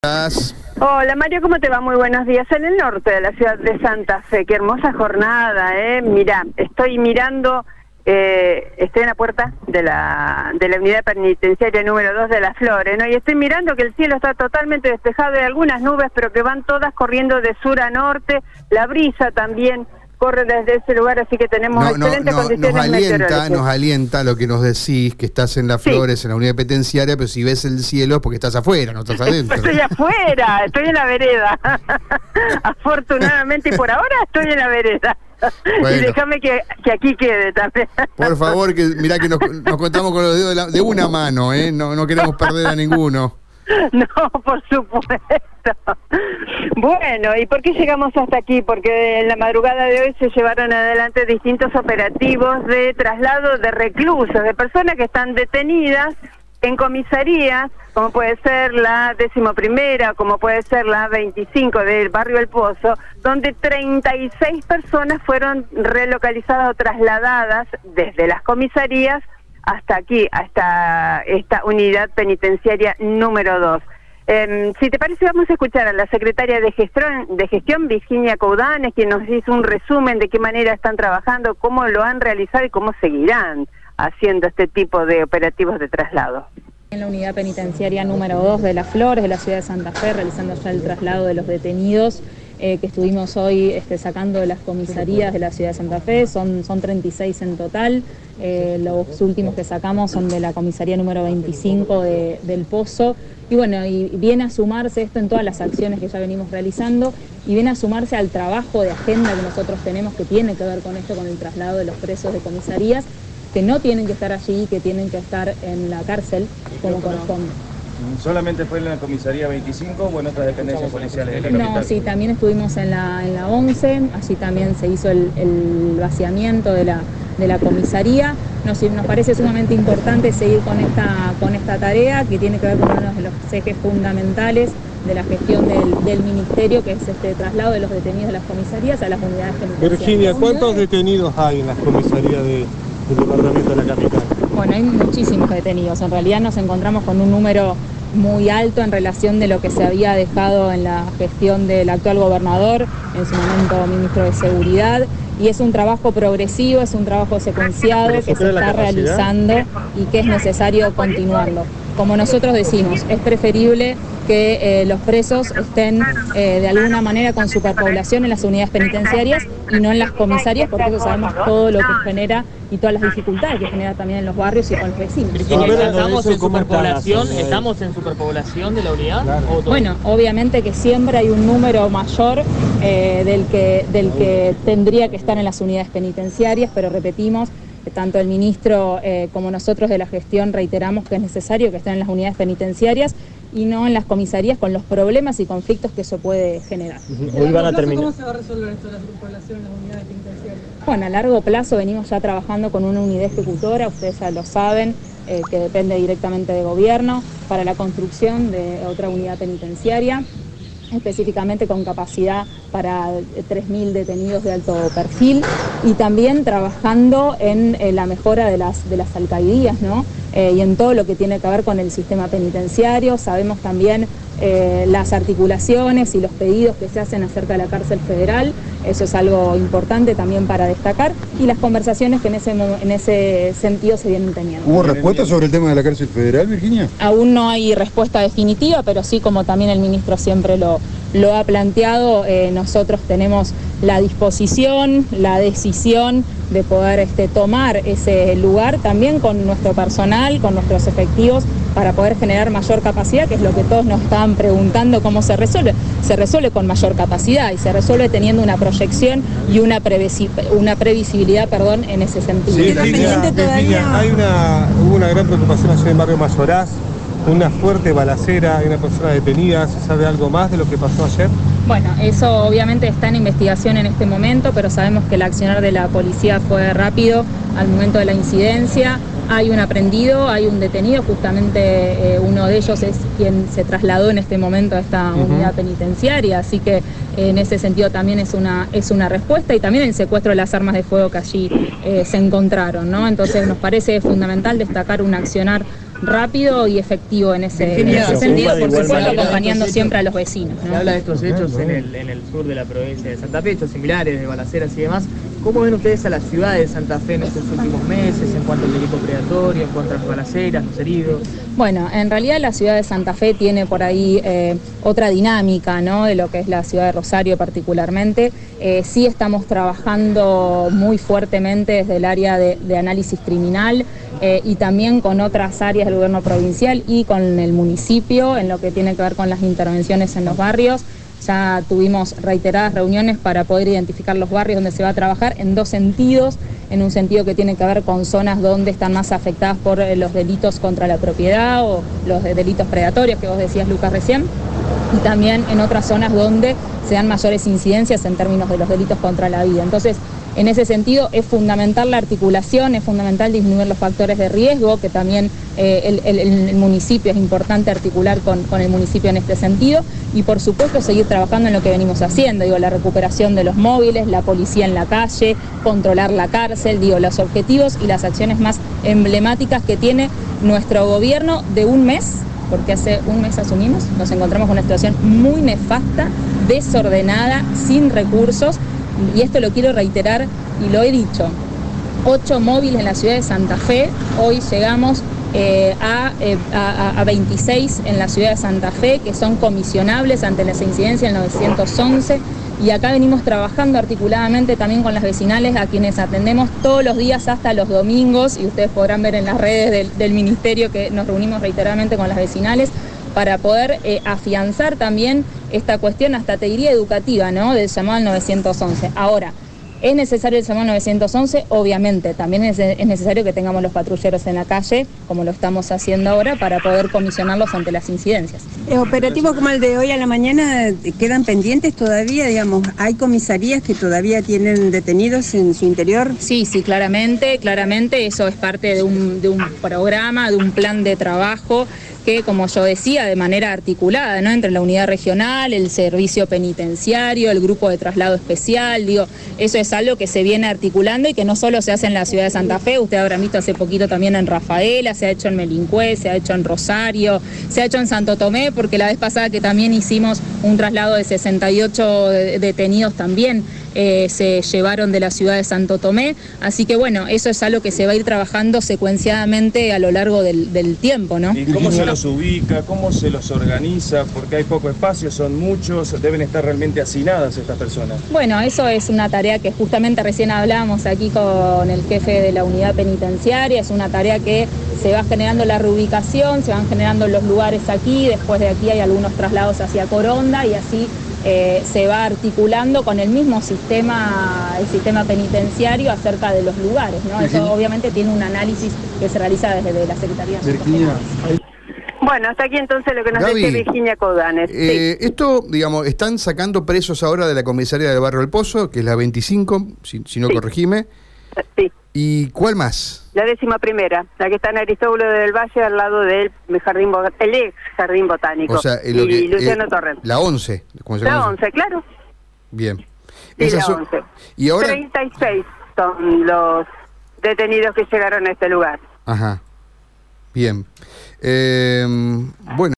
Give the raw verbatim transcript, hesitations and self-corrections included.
Hola Mario, ¿cómo te va? Muy buenos días. En el norte de la ciudad de Santa Fe, qué hermosa jornada, ¿eh? Mirá, estoy mirando, eh, estoy en la puerta de la de la unidad penitenciaria número dos de Las Flores, ¿no? Y estoy mirando que el cielo está totalmente despejado, hay algunas nubes, pero que van todas corriendo de sur a norte, la brisa también corre desde ese lugar, así que tenemos no, excelentes no, no, condiciones nos alienta, meteorológicas. nos alienta lo que nos decís, que estás en Las Flores, sí, en la unidad penitenciaria, pero si ves el cielo es porque estás afuera, no estás adentro. Estoy afuera, estoy en la vereda. Afortunadamente, y por ahora estoy en la vereda. Bueno. Y déjame que, que aquí quede también. Por favor, que mirá que nos, nos contamos con los dedos de, la, de una mano, ¿eh? No, no queremos perder a ninguno. No, por supuesto. Bueno, ¿y por qué llegamos hasta aquí? Porque en la madrugada de hoy se llevaron adelante distintos operativos de traslado de reclusos, de personas que están detenidas en comisarías, como puede ser la décimo primera, como puede ser la veinticinco del barrio El Pozo, donde treinta y seis personas fueron relocalizadas o trasladadas desde las comisarías hasta aquí, hasta esta unidad penitenciaria número dos. Eh, si te parece, vamos a escuchar a la secretaria de gestión, de gestión Virginia Coudanes, quien nos hizo un resumen de qué manera están trabajando, cómo lo han realizado y cómo seguirán haciendo este tipo de operativos de traslado. En la unidad penitenciaria número dos de Las Flores, de la ciudad de Santa Fe, realizando ya el traslado de los detenidos eh, que estuvimos hoy este, sacando de las comisarías de la ciudad de Santa Fe, son, son treinta y seis en total. Eh, los últimos que sacamos son de la comisaría número veinticinco de, del Pozo. Y bueno, y viene a sumarse esto en todas las acciones que ya venimos realizando y viene a sumarse al trabajo de agenda que nosotros tenemos, que tiene que ver con esto, con el traslado de los presos de comisarías, que no tienen que estar allí, que tienen que estar en la cárcel como corresponde. ¿Solamente fue en la comisaría veinticinco o en otras dependencias policiales de la capital? No, sí, también estuvimos en la, en la once, allí también se hizo el, el vaciamiento de la, de la comisaría. Nos, nos parece sumamente importante seguir con esta, con esta tarea que tiene que ver con uno de los ejes fundamentales de la gestión del, del Ministerio, que es este traslado de los detenidos de las comisarías a las unidades penitenciarias. Virginia, ¿cuántos detenidos hay en las comisarías de, del departamento de la capital? Bueno, hay muchísimos detenidos. En realidad nos encontramos con un número muy alto en relación de lo que se había dejado en la gestión del actual gobernador, en su momento ministro de Seguridad, y es un trabajo progresivo, es un trabajo secuenciado que se está realizando y que es necesario continuarlo. Como nosotros decimos, es preferible que eh, los presos estén eh, de alguna manera con superpoblación en las unidades penitenciarias y no en las comisarias, porque eso sabemos todo lo que genera y todas las dificultades que genera también en los barrios y con los vecinos. Virginia, ¿estamos en superpoblación? ¿Estamos en superpoblación de la unidad? Claro. Bueno, obviamente que siempre hay un número mayor eh, del que, del que tendría que estar en las unidades penitenciarias, pero repetimos, tanto el ministro eh, como nosotros de la gestión reiteramos que es necesario que estén en las unidades penitenciarias y no en las comisarías con los problemas y conflictos que eso puede generar. Hoy van a terminar. ¿Cómo se va a resolver esto de la superpoblación en las unidades penitenciarias? Bueno, a largo plazo venimos ya trabajando con una unidad ejecutora, ustedes ya lo saben, eh, que depende directamente de gobierno, para la construcción de otra unidad penitenciaria, específicamente con capacidad para tres mil detenidos de alto perfil, y también trabajando en eh, la mejora de las, de las alcaidías, ¿no? Eh, y en todo lo que tiene que ver con el sistema penitenciario. Sabemos también eh, las articulaciones y los pedidos que se hacen acerca de la cárcel federal, eso es algo importante también para destacar, y las conversaciones que en ese, en ese sentido se vienen teniendo. ¿Hubo respuesta sobre el tema de la cárcel federal, Virginia? Aún no hay respuesta definitiva, pero sí, como también el ministro siempre lo, lo ha planteado, eh, nosotros tenemos la disposición, la decisión de poder este, tomar ese lugar también con nuestro personal, con nuestros efectivos, para poder generar mayor capacidad, que es lo que todos nos estaban preguntando cómo se resuelve. Se resuelve con mayor capacidad y se resuelve teniendo una proyección y una, previsi una previsibilidad perdón, en ese sentido. Sí, Virginia, Virginia, hay una, hubo una gran preocupación ayer en Barrio Mayoraz, una fuerte balacera, hay una persona detenida. ¿Se sabe algo más de lo que pasó ayer? Bueno, eso obviamente está en investigación en este momento, pero sabemos que el accionar de la policía fue rápido al momento de la incidencia. Hay un aprehendido, hay un detenido, justamente eh, uno de ellos es quien se trasladó en este momento a esta uh-huh. unidad penitenciaria, así que eh, en ese sentido también es una, es una respuesta, y también el secuestro de las armas de fuego que allí eh, se encontraron, ¿no? Entonces nos parece fundamental destacar un accionar rápido y efectivo en ese, en ese sentido, por supuesto acompañando siempre a los vecinos, ¿no? Se habla de estos hechos en el, en el sur de la provincia de Santa Fe, hechos similares de balaceras y demás. ¿Cómo ven ustedes a la ciudad de Santa Fe en estos últimos meses en cuanto al delito predatorio, en cuanto a las balaceras, los heridos? Bueno, en realidad la ciudad de Santa Fe tiene por ahí eh, otra dinámica, ¿no?, de lo que es la ciudad de Rosario particularmente. Eh, sí estamos trabajando muy fuertemente desde el área de, de análisis criminal eh, y también con otras áreas del gobierno provincial y con el municipio en lo que tiene que ver con las intervenciones en los barrios. Ya tuvimos reiteradas reuniones para poder identificar los barrios donde se va a trabajar en dos sentidos, en un sentido que tiene que ver con zonas donde están más afectadas por los delitos contra la propiedad o los delitos predatorios que vos decías, Lucas, recién, y también en otras zonas donde se dan mayores incidencias en términos de los delitos contra la vida. Entonces, en ese sentido es fundamental la articulación, es fundamental disminuir los factores de riesgo, que también eh, el, el, el municipio es importante articular con, con el municipio en este sentido, y por supuesto seguir trabajando en lo que venimos haciendo, digo, la recuperación de los móviles, la policía en la calle, controlar la cárcel, digo, los objetivos y las acciones más emblemáticas que tiene nuestro gobierno de un mes, porque hace un mes asumimos, nos encontramos con una situación muy nefasta, desordenada, sin recursos. Y esto lo quiero reiterar y lo he dicho, ocho móviles en la ciudad de Santa Fe, hoy llegamos eh, a, eh, a, a veintiséis en la ciudad de Santa Fe, que son comisionables ante las incidencias del novecientos once, y acá venimos trabajando articuladamente también con las vecinales, a quienes atendemos todos los días hasta los domingos, y ustedes podrán ver en las redes del, del ministerio que nos reunimos reiteradamente con las vecinales, para poder eh, afianzar también esta cuestión, hasta te diría educativa, ¿no?, del llamado al novecientos once. Ahora, ¿es necesario el llamado al novecientos once? Obviamente, también es, es necesario que tengamos los patrulleros en la calle, como lo estamos haciendo ahora, para poder comisionarlos ante las incidencias. ¿Operativos como el de hoy a la mañana quedan pendientes todavía? Digamos, ¿hay comisarías que todavía tienen detenidos en su interior? Sí, sí, claramente, claramente, eso es parte de un, de un programa, de un plan de trabajo, que, como yo decía, de manera articulada, ¿no?, entre la unidad regional, el servicio penitenciario, el grupo de traslado especial, digo, eso es algo que se viene articulando y que no solo se hace en la ciudad de Santa Fe, usted habrá visto hace poquito también en Rafaela, se ha hecho en Melincué, se ha hecho en Rosario, se ha hecho en Santo Tomé, porque la vez pasada que también hicimos un traslado de sesenta y ocho detenidos también, Eh, se llevaron de la ciudad de Santo Tomé, así que bueno, eso es algo que se va a ir trabajando secuenciadamente a lo largo del, del tiempo, ¿no? ¿Y cómo se los ubica, cómo se los organiza? Porque hay poco espacio, son muchos, deben estar realmente hacinadas estas personas. Bueno, eso es una tarea que justamente recién hablábamos aquí con el jefe de la unidad penitenciaria, es una tarea que se va generando la reubicación, se van generando los lugares aquí, después de aquí hay algunos traslados hacia Coronda y así Eh, se va articulando con el mismo sistema, el sistema penitenciario acerca de los lugares, ¿no? Eso obviamente tiene un análisis que se realiza desde la Secretaría de Asuntos. Bueno, hasta aquí entonces lo que nos Gaby, dice Virginia Coudanes. Eh, sí. Esto, digamos, están sacando presos ahora de la comisaría de Barrio del Pozo, que es la veinticinco, si, si no Sí. corregime. Sí. ¿Y cuál más? La décima primera, la que está en Aristóbulo del Valle, al lado del jardín, el ex jardín botánico. O sea, eh, lo y que, Luciano eh, Torrent. La once. ¿Cómo se La llama? once, claro. Bien. Sí, Esas la son- once. Y ahora... treinta y seis son los detenidos que llegaron a este lugar. Ajá. Bien. Eh, bueno.